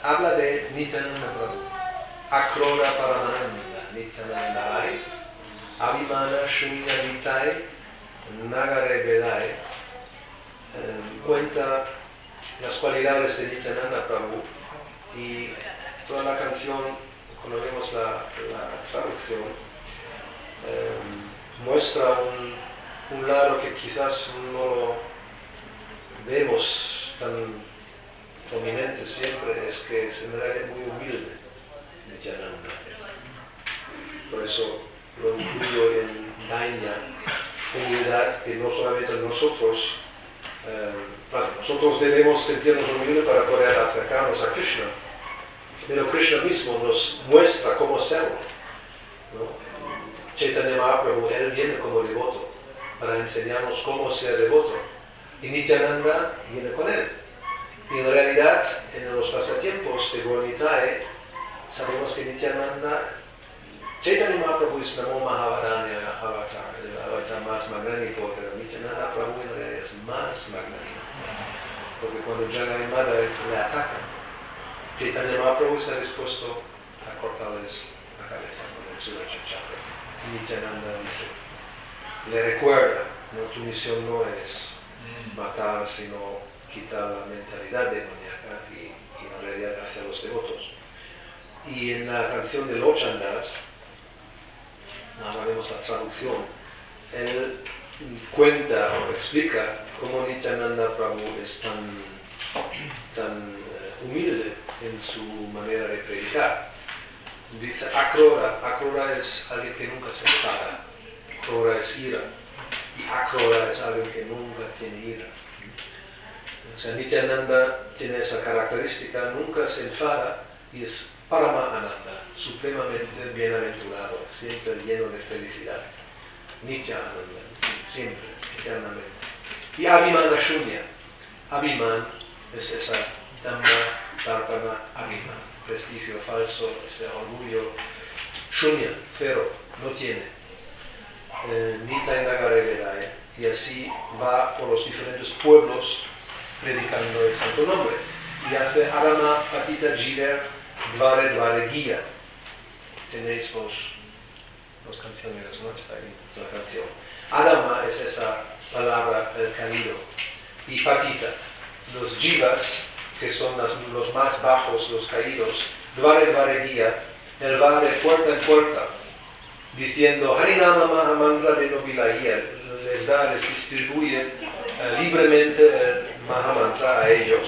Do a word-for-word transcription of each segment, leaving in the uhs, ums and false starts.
habla de Nityananda Prabhu. Akrora Paramananda, Nityanandai, Abhimana Shunya Vitai, Nagare Vedai. Eh, cuenta las cualidades de Nityananda Prabhu y toda la canción, cuando vemos la, la traducción, eh, muestra un, un lado que quizás no lo vemos tan prominente siempre, es que es en realidad muy humilde Nityananda. Por eso lo incluyo en Dainya, humildad que no solamente nosotros, eh, bueno, nosotros debemos sentirnos humildes para poder acercarnos a Krishna, pero Krishna mismo nos muestra cómo serlo, ¿no? Chaitanya Mahaprabhu, él viene como devoto para enseñarnos cómo ser devoto, y Nityananda viene con él. Y en realidad, en los pasatiempos de Gaura-Nitai, sabemos que Nityananda, Chaitanya Mahaprabhu es Namo Mahavaranya Avatar, el avatar más magnífico, pero Nityananda Prabhu en realidad es más magnífico. Porque cuando Jagannath le ataca, Chaitanya Mahaprabhu está dispuesto a cortarles la cabeza con el Sudarshan Chakra. Y Nityananda dice, le recuerda, ¿no? Tu misión no es matar, sino quitar la mentalidad demoníaca y, y en realidad hacer los devotos. Y en la canción de Lochandas, ahora vemos la traducción, él cuenta o explica cómo Nityananda Prabhu es tan, tan uh, humilde en su manera de predicar. Dice Akrora, Akrora es alguien que nunca se enfada, Akrora es ira, y Akrora es alguien que nunca tiene ira. O sea, Nityananda tiene esa característica, nunca se enfada y es Parama Ananda, supremamente bienaventurado, siempre lleno de felicidad. Nitya Ananda, siempre, eternamente. Y Abhimana Shunya, Abhiman es esa Dhamma Darpana Abhiman, prestigio falso, ese orgullo. Shunya, cero, no tiene. Eh, Nitai Nagare Vedai, y así va por los diferentes pueblos predicando el santo nombre. Y hace Arama Patita Jiver Dvare Dvare Guía. Tenéis vos dos canciones, ¿no? Está ahí la canción. Adama es esa palabra, el caído. Y Patita, los jivas, que son las, los más bajos, los caídos. Dvare Dvare Guía, él va de puerta en puerta, diciendo Harinama Mahamantra de Nobilaya, les da, les distribuye uh, libremente el Mahamantra a ellos.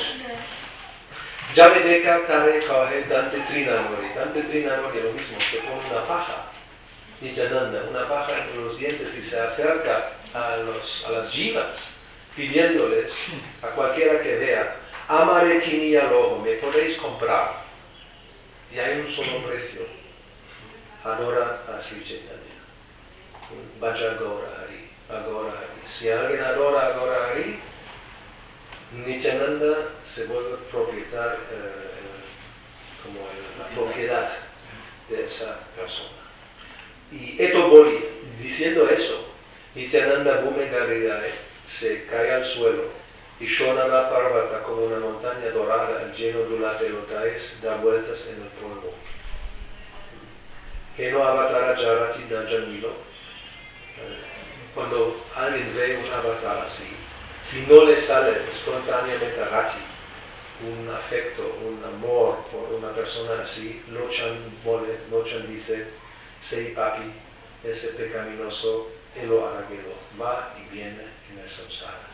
Javedeka Tare Kahe Dante Trinanori. Dante Trinanori, lo mismo, se pone una paja, Nityananda, una paja entre los dientes y se acerca a, los, a las jivas, pidiéndoles a cualquiera que vea, Amare Kiniya Loho, me podéis comprar. Y hay un solo precio. Adora a Sri Chaitanya. Bhaja Gaura Hari, Agora Hari. Si alguien adora a Gaura Hari, Nityananda se vuelve propietario, eh, como el, la propiedad de esa persona. Y Eto Boli, diciendo eso, Nityananda Bhumegaridai se cae al suelo y Shonana Parvata, como una montaña dorada lleno de latelotais, da vueltas en el polvo. Keno Avatara Jarati Najanilo. Cuando alguien ve un avatar así, si no le sale espontáneamente rati, un afecto, un amor por una persona así, Lochan Bole, Lochan dice, Sei papi, ese pecaminoso, elo aragelo, va y viene en el samsara.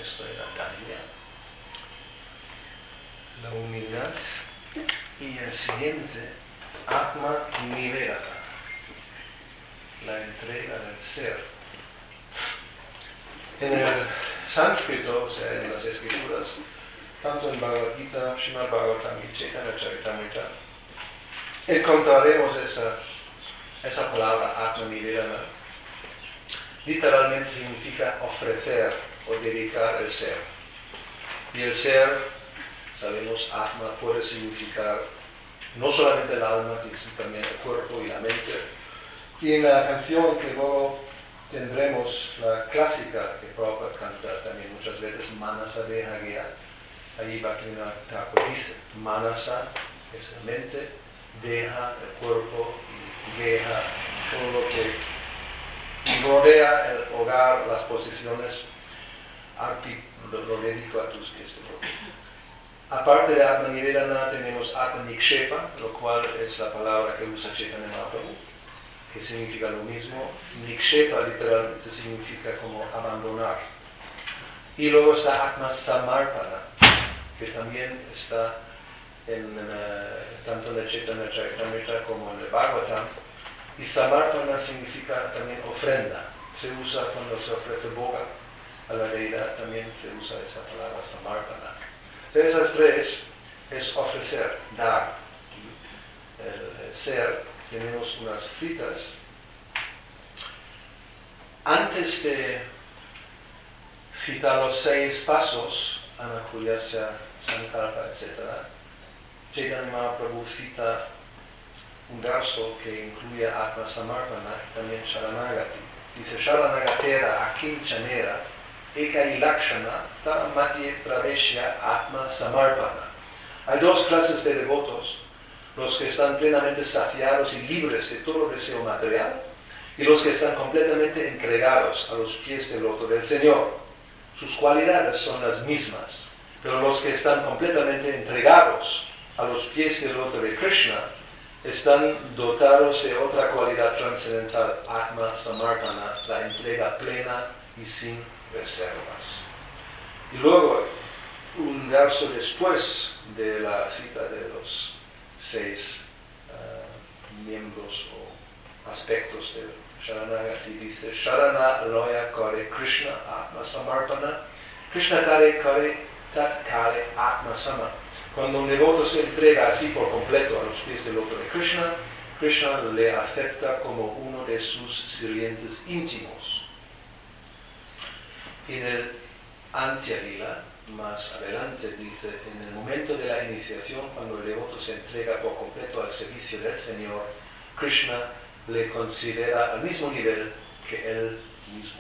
esto era Tanya, la humildad, y el siguiente, Atma Nivedana, la entrega del ser. En el sánscrito, o sea, en las escrituras, tanto en Bhagavad Gita, Srimad Bhagavatam y Chaitanya Charitamrita, encontraremos esa, esa palabra Atma Nivedana. Literalmente significa ofrecer o dedicar el ser. Y el ser, sabemos, Atma puede significar no solamente el alma, sino también el cuerpo y la mente. Y en la canción que luego tendremos, la clásica que Prabhupada canta también muchas veces, Manasa Deha Gya, ahí Bhaktivinoda Thakur dice, Manasa es la mente, Deha el cuerpo, y Geha todo lo que rodea el hogar, las posiciones, Arpi, lo, lo dedico a tus pies. Aparte de Atma Nivedana tenemos Atma Nikshepa, lo cual es la palabra que usa Chaitanya Mahaprabhu, que significa lo mismo. Nikshepa literalmente significa como abandonar. Y luego está Atma Samarpana, que también está en, uh, tanto en el Chaitanya Charitamrita como en el Bhagavatam. Y Samarpana significa también ofrenda. Se usa cuando se ofrece boga a la deidad, también se usa esa palabra Samarpana. De esas tres es ofrecer, dar. El, el ser, tenemos unas citas. Antes de citar los seis pasos, Anakulyasya, Sankalpa, etcétera, Chaitanya Mahaprabhu cita un verso que incluye Atma Samarpana y también Sharanagati. Dice, Sharanagatera Akinchanera Ekai Lakshana Taramati Praveshya Atma Samarpana. Hay dos clases de devotos, los que están plenamente saciados y libres de todo deseo material, y los que están completamente entregados a los pies del loto del Señor. Sus cualidades son las mismas, pero los que están completamente entregados a los pies del loto de Krishna están dotados de otra cualidad trascendental, Atma Samarpana, la entrega plena y sin reservas. Y luego, un verso después de la cita de los seis uh, miembros o aspectos del Sharanagati, dice, Sharana Loya Kare Krishna Atma Samarpana, Krishna Kare Kare Tat Kare Atma Sama. Cuando un devoto se entrega así por completo a los pies del loto de Krishna, Krishna le acepta como uno de sus sirvientes íntimos. Y en el Antya Lila, más adelante, dice, en el momento de la iniciación, cuando el devoto se entrega por completo al servicio del Señor, Krishna le considera al mismo nivel que él mismo.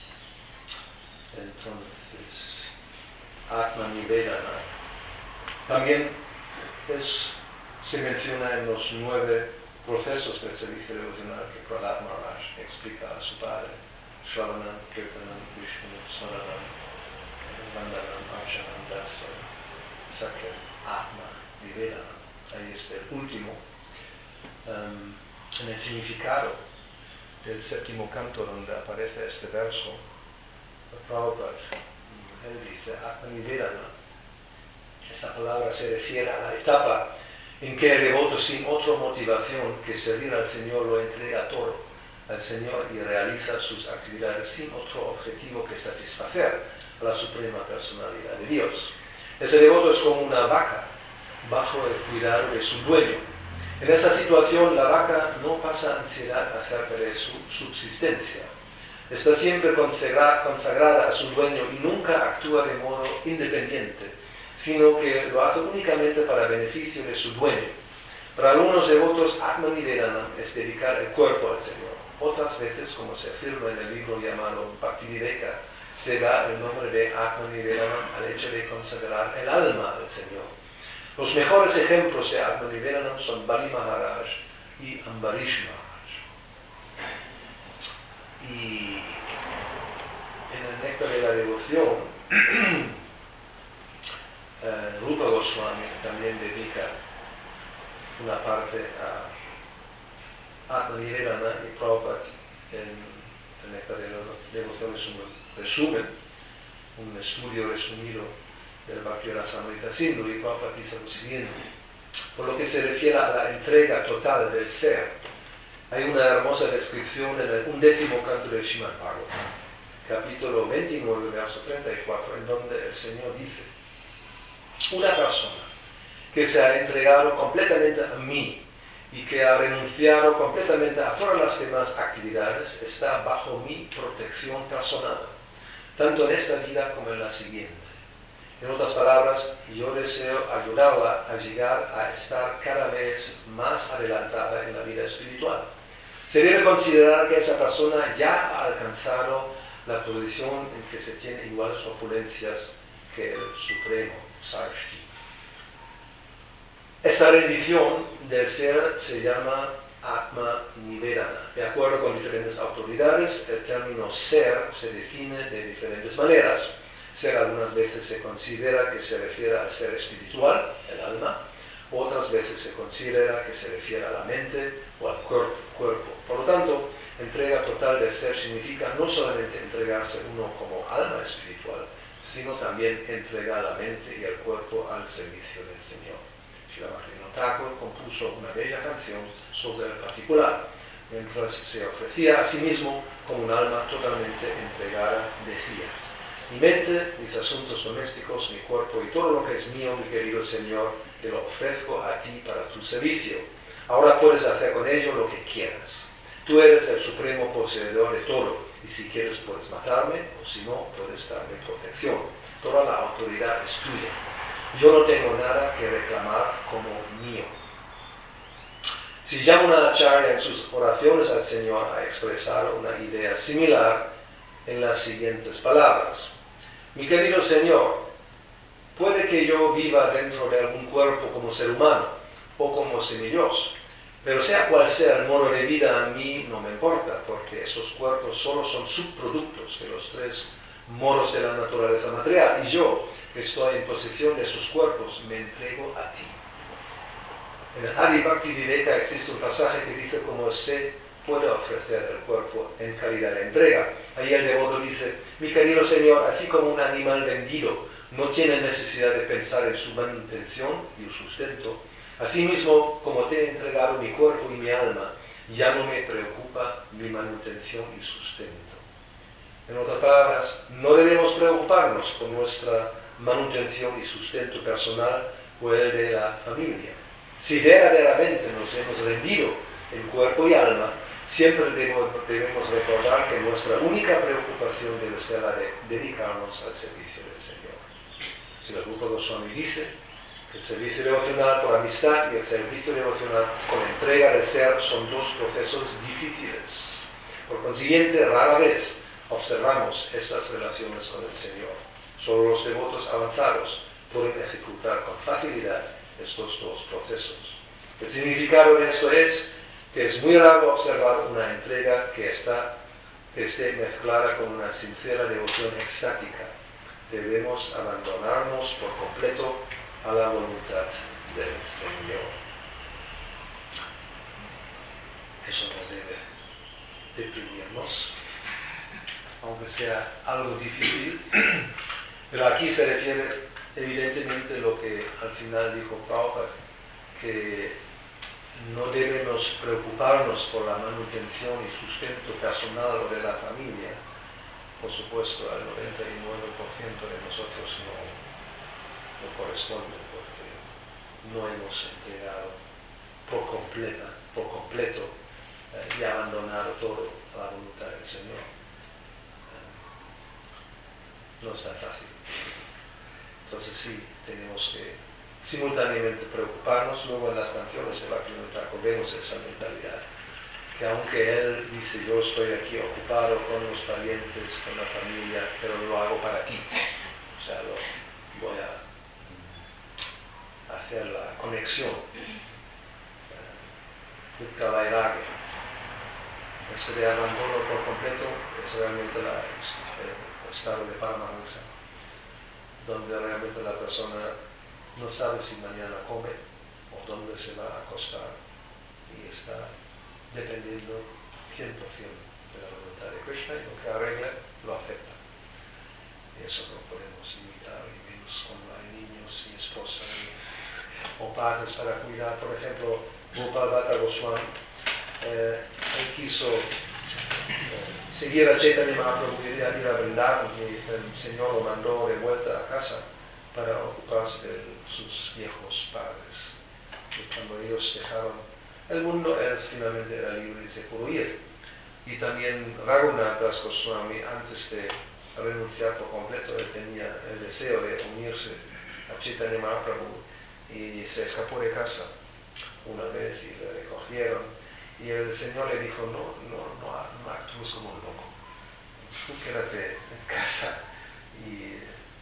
Entonces, Atma Nivedana también es, se menciona en los nueve procesos del servicio devocional que Prahlad Maharaj explica a su padre, Shravanam, Kirtanam, Vishnu, Smaranam, Vandanam, Archanam, Dasam, Sakya, Atma Nivedana. Ahí está el último. Um, en el significado del séptimo canto donde aparece este verso, Prabhupada, él dice, Atma Nivedana. Esta palabra se refiere a la etapa en que el devoto sin otra motivación que servir al Señor lo entrega todo al Señor y realiza sus actividades sin otro objetivo que satisfacer a la suprema personalidad de Dios. Ese devoto es como una vaca bajo el cuidado de su dueño. En esa situación la vaca no pasa ansiedad acerca de su subsistencia. Está siempre consagra, consagrada a su dueño y nunca actúa de modo independiente, sino que lo hace únicamente para beneficio de su dueño. Para algunos devotos, Atma Nivedana es dedicar el cuerpo al Señor. Otras veces, como se afirma en el libro llamado Bhaktivedanta, se da el nombre de Atma Nivedana al hecho de consagrar el alma al Señor. Los mejores ejemplos de Atma Nivedana son Bali Maharaj y Ambarish Maharaj. Y en el néctar de la devoción, Uh, Rupa Goswami también dedica una parte a Atma Nivedana y Prabhupada en el néctar de la devoción es un resumen. un estudio resumido del Bhakti Rasamrita Sindhu, y Prabhupada dice lo siguiente: por lo que se refiere a la entrega total del ser, hay una hermosa descripción en el undécimo canto del Srimad Bhagavatam, capítulo veintinueve, verso treinta y cuatro, en donde el Señor dice: una persona que se ha entregado completamente a mí y que ha renunciado completamente a todas las demás actividades está bajo mi protección personal, tanto en esta vida como en la siguiente. En otras palabras, yo deseo ayudarla a llegar a estar cada vez más adelantada en la vida espiritual. Se debe considerar que esa persona ya ha alcanzado la posición en que se tiene iguales opulencias que el Supremo Sarvashti. Esta rendición del ser se llama Atma Nivedana. De acuerdo con diferentes autoridades, el término ser se define de diferentes maneras. Ser algunas veces se considera que se refiere al ser espiritual, el alma, otras veces se considera que se refiere a la mente o al cuerpo. cuerpo. Por lo tanto, entrega total del ser significa no solamente entregarse uno como alma espiritual, sino también entregar la mente y el cuerpo al servicio del Señor. Srila Bhaktivinoda Thakur compuso una bella canción sobre el particular, mientras se ofrecía a sí mismo como un alma totalmente entregada, decía: mi mente, mis asuntos domésticos, mi cuerpo y todo lo que es mío, mi querido Señor, te lo ofrezco a ti para tu servicio. Ahora puedes hacer con ello lo que quieras. Tú eres el supremo poseedor de todo, y si quieres puedes matarme, o si no, puedes darme protección. Toda la autoridad es tuya. Yo no tengo nada que reclamar como mío. Si Yamuna Acharya en sus oraciones al Señor ha expresado una idea similar en las siguientes palabras: mi querido Señor, puede que yo viva dentro de algún cuerpo como ser humano o como semidios, pero sea cual sea el modo de vida, a mí no me importa, porque esos cuerpos solo son subproductos de los tres modos de la naturaleza material, y yo, que estoy en posesión de esos cuerpos, me entrego a ti. En el Adi Bhakti Viveka existe un pasaje que dice cómo se puede ofrecer el cuerpo en calidad de entrega. Ahí el devoto dice: mi querido Señor, así como un animal vendido no tiene necesidad de pensar en su manutención y su sustento, asimismo, como te he entregado mi cuerpo y mi alma, ya no me preocupa mi manutención y sustento. En otras palabras, no debemos preocuparnos por nuestra manutención y sustento personal o el de la familia. Si verdaderamente nos hemos rendido en cuerpo y alma, siempre debemos, debemos recordar que nuestra única preocupación debe ser la de dedicarnos al servicio del Señor. Srila Rupa Goswami dice que el servicio devocional por amistad y el servicio devocional con entrega del ser son dos procesos difíciles. Por consiguiente, rara vez observamos estas relaciones con el Señor. Solo los devotos avanzados pueden ejecutar con facilidad estos dos procesos. El significado de esto es que es muy raro observar una entrega que, está, que esté mezclada con una sincera devoción extática. Debemos abandonarnos por completo a la voluntad del Señor. Eso no debe deprimirnos, aunque sea algo difícil, pero aquí se refiere evidentemente lo que al final dijo Prabhupada, que no debemos preocuparnos por la manutención y sustento personal o de la familia. Por supuesto, al noventa y nueve por ciento de nosotros no, no corresponde, porque no hemos entregado por, completa, por completo eh, y abandonado todo a la voluntad del Señor. Eh, no está fácil. Entonces sí, tenemos que simultáneamente preocuparnos. Luego en las canciones de Bhaktivinoda Thakur vemos esa mentalidad, que aunque él dice: yo estoy aquí ocupado con los parientes, con la familia, pero lo hago para ti. O sea, lo, voy a hacer la conexión. Dukkha Vairagya. Ese de abandono por completo es realmente la, el estado de Paramahansa, donde realmente la persona no sabe si mañana come o dónde se va a acostar, y está dependiendo cien por ciento de la voluntad de Krishna, y lo que arregle lo acepta. eso no podemos imitar, y menos cuando hay niños y esposa y, o padres para cuidar. Por ejemplo, Gopal Bhatta Goswami, eh, él quiso eh, seguir a Chaitanya Mahaprabhu y ir a Vrindavan, y el Señor lo mandó de vuelta a casa para ocuparse de sus viejos padres. Y cuando ellos dejaron el mundo, él finalmente era libre y se pudo ir. Y también Raghunath Das Goswami, antes de renunciar por completo, él tenía el deseo de unirse a Chaitanya Mahaprabhu y se escapó de casa una vez y le recogieron. Y el Señor le dijo, no, no, no, no actúes como un loco, tú quédate en casa y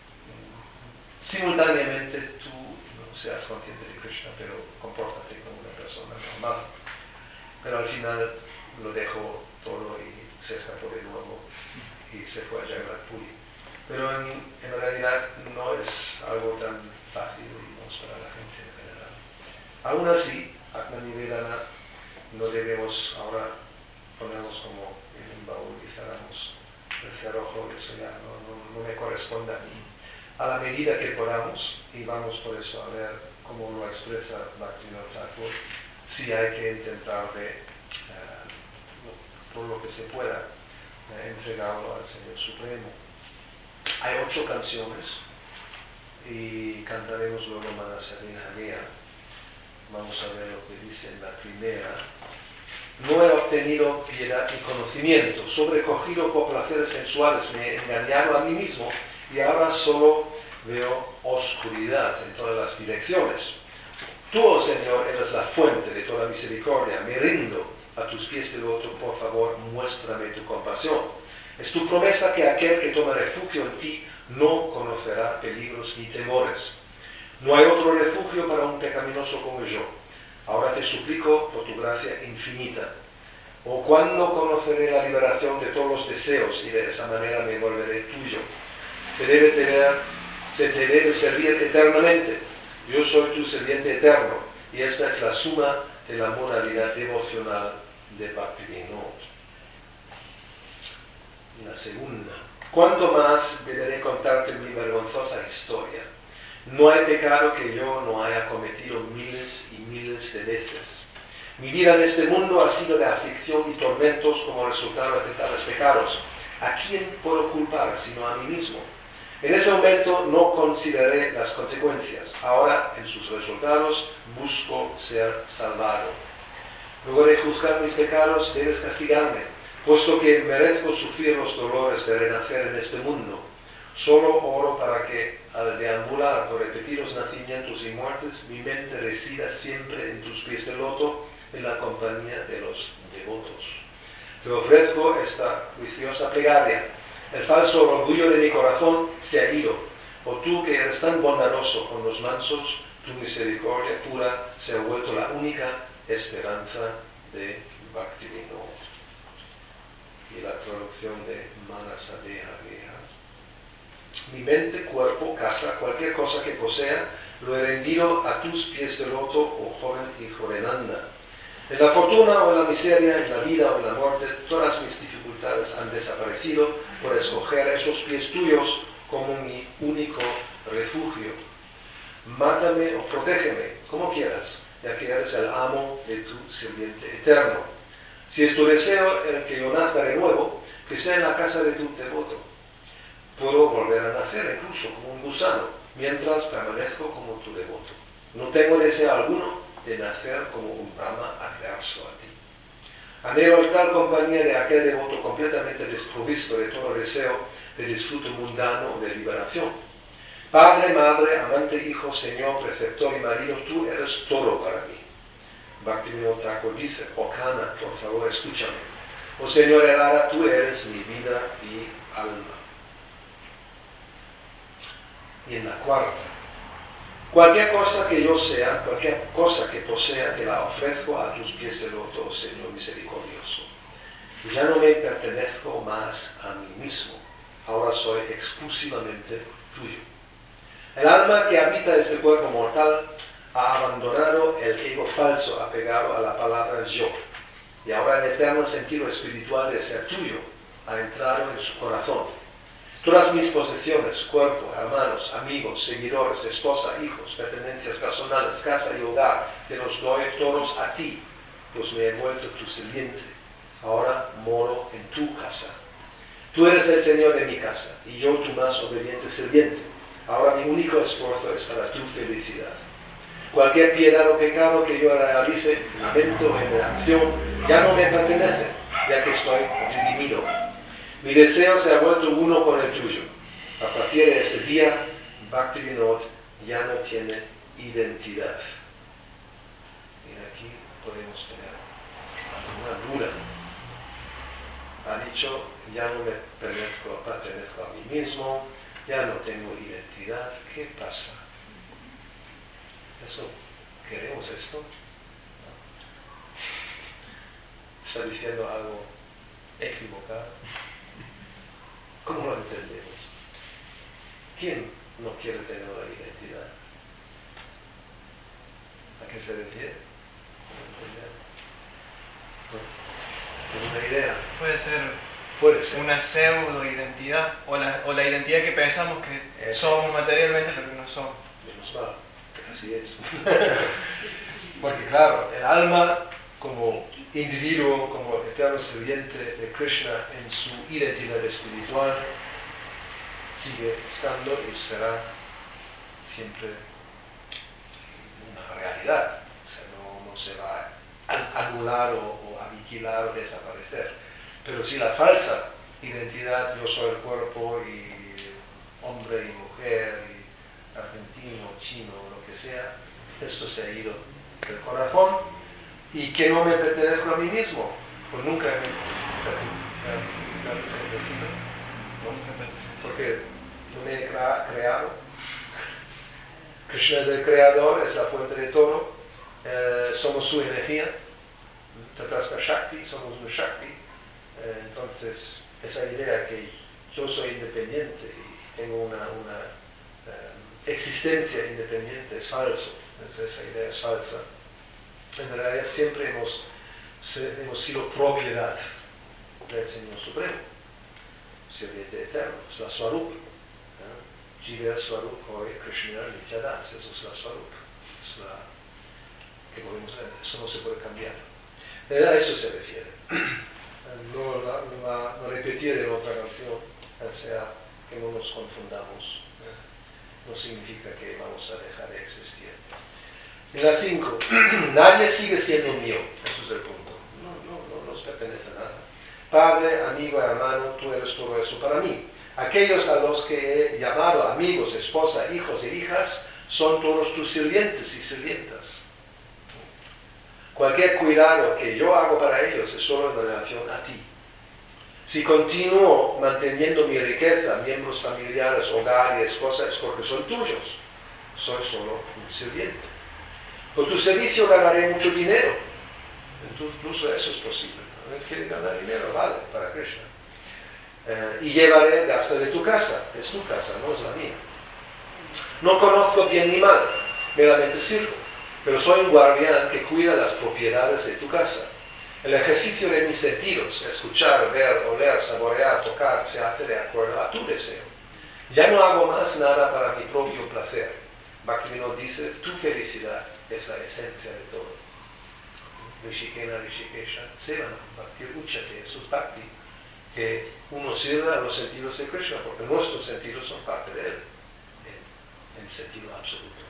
mm, simultáneamente tú no seas consciente de Krishna, pero compórtate como una persona normal. Pero al final lo dejó todo y se escapó de nuevo y se fue a Jagannath Puri. Pero en, en realidad no es algo tan fácil, digamos, para la gente en general. Aún así, Atmanivedana no debemos ahora ponernos como en un baúl y cerramos el cerrojo, eso ya no, no, no me corresponde a mí. A la medida que podamos, y vamos por eso a ver cómo lo expresa Bhaktivinoda Thakur, sí hay que intentar de, eh, por lo que se pueda, eh, entregarlo al Señor Supremo. Hay ocho canciones y cantaremos luego Manasarina Gea. Vamos a ver lo que dice en la primera. No he obtenido piedad ni conocimiento, sobrecogido por placeres sensuales, me he engañado a mí mismo y ahora solo veo oscuridad en todas las direcciones. Tú, oh Señor, eres la fuente de toda misericordia, me rindo a tus pies de loto, por favor, muéstrame tu compasión. Es tu promesa que aquel que toma refugio en ti no conocerá peligros ni temores. No hay otro refugio para un pecaminoso como yo. Ahora te suplico por tu gracia infinita. ¿O cuándo conoceré la liberación de todos los deseos y de esa manera me volveré tuyo? Se debe tener, se te debe servir eternamente. Yo soy tu sirviente eterno y esta es la suma de la moralidad devocional de Bhaktivinoda. La segunda. ¿Cuánto más deberé contarte mi vergonzosa historia? No hay pecado que yo no haya cometido miles y miles de veces. Mi vida en este mundo ha sido de aflicción y tormentos como resultado de tales pecados. ¿A quién puedo culpar sino a mí mismo? En ese momento no consideré las consecuencias. Ahora, en sus resultados, busco ser salvado. Luego de juzgar mis pecados, debes castigarme, puesto que merezco sufrir los dolores de renacer en este mundo. Solo oro para que, al deambular por repetidos nacimientos y muertes, mi mente resida siempre en tus pies de loto, en la compañía de los devotos. Te ofrezco esta juiciosa plegaria. El falso orgullo de mi corazón se ha ido. O tú que eres tan bondadoso con los mansos, tu misericordia pura se ha vuelto la única esperanza de Bhaktivinoda. Y la traducción de Manasadeha Geha. Mi mente, cuerpo, casa, cualquier cosa que posea, lo he rendido a tus pies de loto, oh joven hijo de Nanda. En la fortuna o en la miseria, en la vida o en la muerte, todas mis dificultades han desaparecido por escoger esos pies tuyos como mi único refugio. Mátame o protégeme, como quieras, ya que eres el amo de tu sirviente eterno. Si es tu deseo el que yo nazca de nuevo, que sea en la casa de tu devoto. Puedo volver a nacer incluso como un gusano, mientras permanezco como tu devoto. No tengo deseo alguno de nacer como un Brahma adverso a ti. Anhelo en tal compañía de aquel devoto completamente desprovisto de todo deseo de disfrute mundano o de liberación. Padre, madre, amante, hijo, señor, preceptor y marido, tú eres todo para mí. Bhaktivinoda Thakur dice, oh Kana, por favor escúchame. Oh Señor Erara, tú eres mi vida y alma. Y en la cuarta, cualquier cosa que yo sea, cualquier cosa que posea, te la ofrezco a tus pies de loto, oh Señor misericordioso. Ya no me pertenezco más a mí mismo, ahora soy exclusivamente tuyo. El alma que habita este cuerpo mortal ha abandonado el ego falso apegado a la palabra yo, y ahora el eterno sentido espiritual de ser tuyo ha entrado en su corazón. Todas mis posesiones, cuerpo, hermanos, amigos, seguidores, esposa, hijos, pertenencias personales, casa y hogar, te los doy todos a ti, pues me he vuelto tu sirviente. Ahora moro en tu casa. Tú eres el Señor de mi casa, y yo tu más obediente sirviente. Ahora mi único esfuerzo es para tu felicidad. Cualquier piedad o pecado que yo realice, lamento o en acción, ya no me pertenece, ya que estoy redimido. Mi deseo se ha vuelto uno con el tuyo. A partir de este día, Bhaktivinoda ya no tiene identidad. Y aquí podemos tener alguna duda. Ha dicho, ya no me pertenezco, pertenezco a mí mismo, ya no tengo identidad. ¿Qué pasa? ¿Eso? ¿Queremos esto? ¿Está diciendo algo equivocado? ¿Cómo lo entendemos? ¿Quién no quiere tener una identidad? ¿A qué se refiere? ¿No? ¿Una idea? Puede ser, Puede ser una pseudo-identidad, o la, o la identidad que pensamos que Eso. somos materialmente, pero que no somos. Menos mal, así es. Porque claro, el alma como individuo, como eterno sirviente de Krishna en su identidad espiritual, sigue estando y será siempre una realidad. O sea, no, no se va a anular o, o aniquilar o desaparecer. Pero si la falsa identidad, yo soy el cuerpo y hombre y mujer y argentino, chino, lo que sea, esto se ha ido del corazón. Y que no me pertenezco a mí mismo, pues nunca me pertenecido, ¿no? Porque no me he creado. Krishna es el creador, es la fuente de todo, eh, somos su energía, Tatastha Shakti, somos un Shakti, eh, entonces esa idea que yo soy independiente y tengo una, una eh, existencia independiente es falso, entonces esa idea es falsa. En realidad siempre hemos, se, hemos sido propiedad del Señor Supremo, sirviente eterno, es la Swarup. Jiva Swarup hoy Krishna Nityadas, eso es la Swarup, es la que podemos ver, eso no se puede cambiar. A eso se refiere. No, la, la, la repetir en otra canción, o sea, que no nos confundamos, no significa que vamos a dejar de existir. En la cinco, nadie sigue siendo mío, eso es el punto, no, no, no nos pertenece a nada. Padre, amigo, hermano, tú eres todo eso para mí. Aquellos a los que he llamado amigos, esposa, hijos e hijas, son todos tus sirvientes y sirvientas. Cualquier cuidado que yo hago para ellos es solo en relación a ti. Si continúo manteniendo mi riqueza, miembros familiares, hogar y esposa, es porque son tuyos. Soy solo un sirviente. Por tu servicio ganaré mucho dinero. Incluso eso es posible. ¿No? Quiere ganar dinero, vale, para Krishna. Eh, y llevaré el gasto de tu casa. Es tu casa, no es la mía. No conozco bien ni mal, meramente sirvo. Pero soy un guardián que cuida las propiedades de tu casa. El ejercicio de mis sentidos, escuchar, ver, oler, saborear, tocar, se hace de acuerdo a tu deseo. Ya no hago más nada para mi propio placer. Bhaktivinoda dice, tu felicidad es la esencia de todo. Rishikena, Rishikesha, Sevan, Bhakti, Uchate, eso es Bhakti, que uno sirva a los sentidos de Krishna, porque nuestros sentidos son parte de él, en, en sentido absoluto.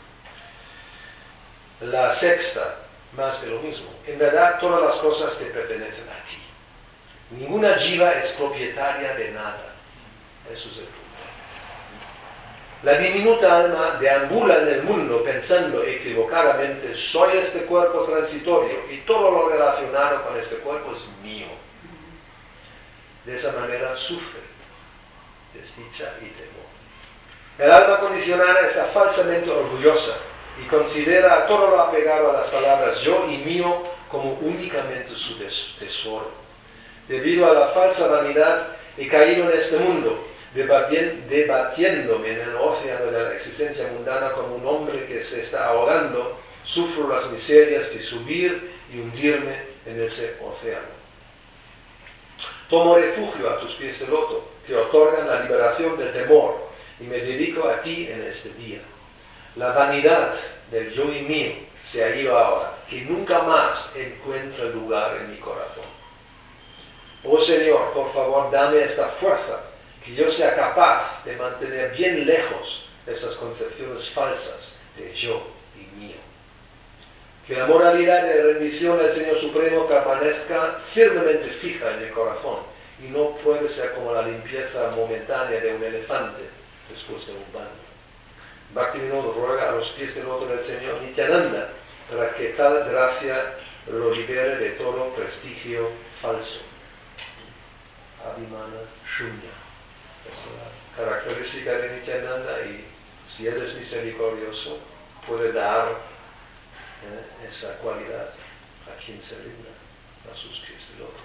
La sexta, más de lo mismo. En verdad, todas las cosas te pertenecen a ti. Ninguna jiva es propietaria de nada. Eso es el punto. La diminuta alma deambula en el mundo pensando equivocadamente, soy este cuerpo transitorio y todo lo relacionado con este cuerpo es mío. De esa manera sufre desdicha y temor. El alma condicionada está falsamente orgullosa y considera a todo lo apegado a las palabras yo y mío como únicamente su tesoro. Debido a la falsa vanidad, he caído en este mundo, debatiéndome en el océano de la existencia mundana como un hombre que se está ahogando, sufro las miserias de subir y hundirme en ese océano. Tomo refugio a tus pies de loto, que otorgan la liberación del temor, y me dedico a ti en este día. La vanidad del yo y mío se ha ido ahora, que nunca más encuentre lugar en mi corazón. Oh Señor, por favor, dame esta fuerza, que yo sea capaz de mantener bien lejos esas concepciones falsas de yo y mío. Que la moralidad de rendición al Señor Supremo permanezca firmemente fija en mi corazón y no puede ser como la limpieza momentánea de un elefante después de un baño. Bhaktivinoda ruega a los pies del loto del Señor Nityananda para que tal gracia lo libere de todo prestigio falso. Abhimana Shunya. Es la característica de Nityananda, y si Él es misericordioso, puede dar eh, esa cualidad a quien se rinda a sus pies del loto.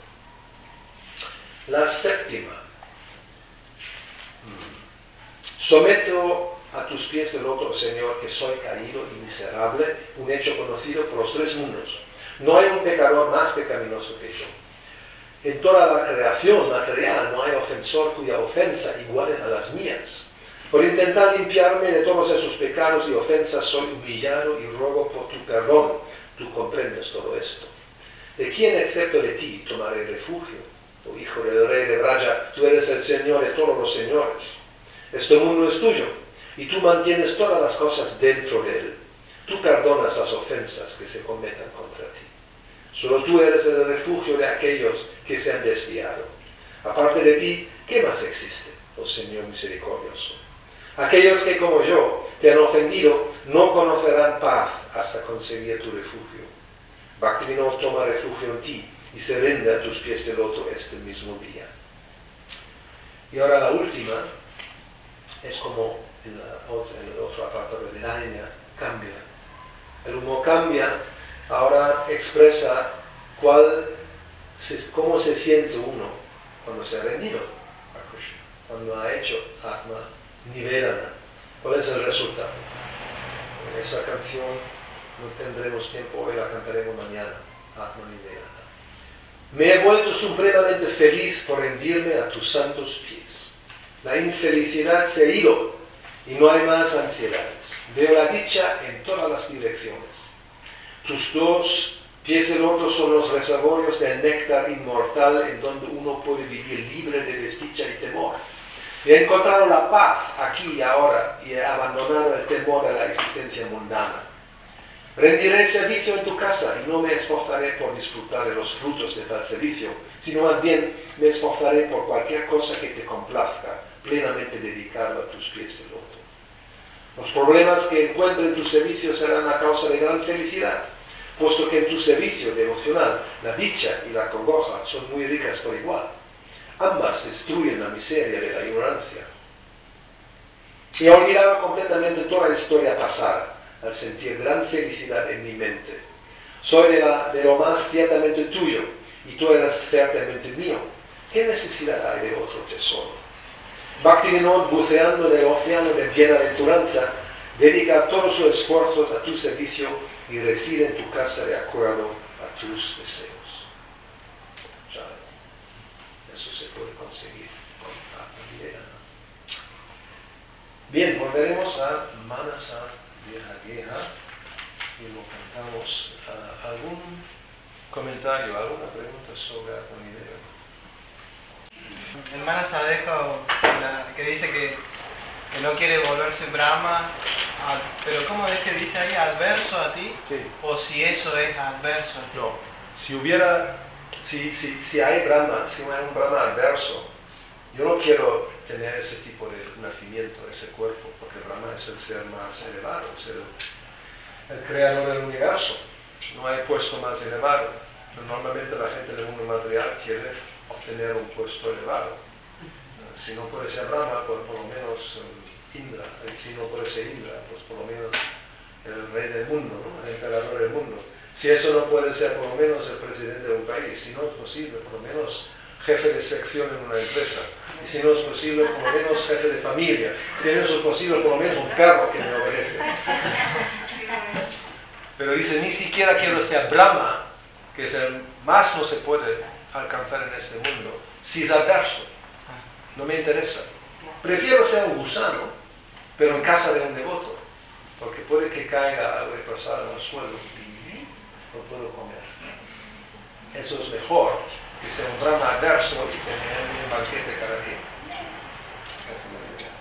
La séptima. Someto a tus pies del loto, Señor, que soy caído y miserable, un hecho conocido por los tres mundos. No hay un pecador más pecaminoso que yo. En toda la creación material no hay ofensor cuya ofensa igualen a las mías. Por intentar limpiarme de todos esos pecados y ofensas soy humillado y ruego por tu perdón. Tú comprendes todo esto. ¿De quién excepto de ti tomaré refugio? Oh hijo del rey de Braja, tú eres el Señor de todos los señores. Este mundo es tuyo, y tú mantienes todas las cosas dentro de él. Tú perdonas las ofensas que se cometan contra ti. Solo tú eres el refugio de aquellos que se han desviado. Aparte de ti, ¿qué más existe, oh Señor misericordioso? Aquellos que como yo te han ofendido no conocerán paz hasta conseguir tu refugio. Bhaktivinoda toma refugio en ti y se rinde a tus pies de loto este mismo día. Y ahora la última es como en, la otra, en el otro apartado de Daina, cambia. El humo cambia, ahora expresa cuál, cómo se siente uno cuando se ha rendido a Krishna, cuando ha hecho Atma Nivedana. ¿Cuál es el resultado? En esa canción no tendremos tiempo, hoy la cantaremos mañana, Atma Nivedana. Me he vuelto supremamente feliz por rendirme a tus santos pies. La infelicidad se ha ido y no hay más ansiedades. Veo la dicha en todas las direcciones. Tus dos pies del loto son los reservorios del néctar inmortal en donde uno puede vivir libre de desdicha y temor. He encontrado la paz aquí y ahora y he abandonado el temor de la existencia mundana. Rendiré servicio en tu casa y no me esforzaré por disfrutar de los frutos de tal servicio, sino más bien me esforzaré por cualquier cosa que te complazca, plenamente dedicado a tus pies de loto. Los problemas que encuentre en tu servicio serán la causa de gran felicidad, puesto que en tu servicio devocional la dicha y la congoja son muy ricas por igual. Ambas destruyen la miseria de la ignorancia. He olvidado completamente toda la historia pasada al sentir gran felicidad en mi mente. Soy de, la, de lo más ciertamente tuyo y tú eres ciertamente mío. ¿Qué necesidad hay de otro tesoro? Bhaktivinoda, buceando en el océano de bienaventuranza, dedica todos sus esfuerzos a tu servicio y reside en tu casa de acuerdo a tus deseos. Ya, eso se puede conseguir con Atma Nivedana. Bien, volveremos a Manasa Virageha y lo cantamos. Uh, ¿Algún comentario, alguna pregunta sobre Atma Nivedana? El Manasa deja que dice que, que no quiere volverse Brahma, al, pero ¿cómo es que dice ahí? ¿Adverso a ti? Sí. ¿O si eso es adverso a ti? No, si hubiera, si, si, si hay Brahma, si hay un Brahma adverso, yo no quiero tener ese tipo de nacimiento, ese cuerpo, porque Brahma es el ser más elevado, es el, el creador del universo. No hay puesto más elevado. Normalmente la gente del mundo material quiere obtener un puesto elevado. Si no puede ser Brahma, pues por lo menos um, Indra. Y si no puede ser Indra, pues por lo menos el rey del mundo, ¿no? El emperador del mundo. Si eso no puede ser, por lo menos el presidente de un país. Si no es posible, por lo menos jefe de sección en una empresa. Y si no es posible, por lo menos jefe de familia. Si no es posible, por lo menos un perro que me obedece. Pero dice, ni siquiera quiero ser Brahma, que es el más no se puede alcanzar en este mundo si es adverso. No me interesa. Prefiero ser un gusano, pero en casa de un devoto, porque puede que caiga algo de pasar en el suelo y no puedo comer. Eso es mejor que ser un Brahma adverso y tener un banquete cada día. Esa es la idea.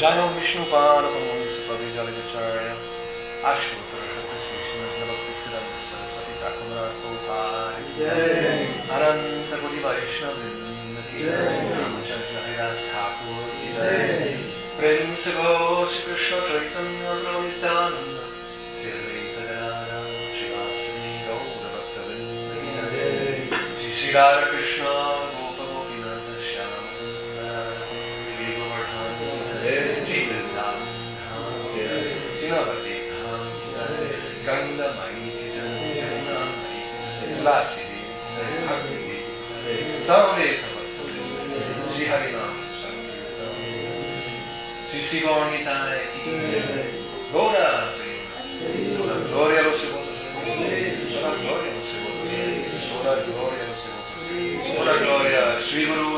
Jayam Vishnupada Pamunsa Pavijaligacharya Ashwatara Krishna Bhakti Siddhanta Saraswati Thakur Prabhupada Ananta Koti Vaishnava Ki Ramachandra Haridas Thakur Prem Se Gosri Krishna Chaitanya Prabhu Nityananda Sri Advaita Gadadhara Srivasadi Gaura Bhaktavrinda Ki Sri Radha Krishna Gopa Gopinath Shyama Ganga Mai, Jamuna Mai, Lasidi, Agni, Savale Kavaturi, Sri Harinam Sankirtan, Sri Sigonitane, Gora, Ora Gloria lo secondo, Ora Gloria lo secondo, Ora Gloria lo secondo, Ora Gloria, Sri Guru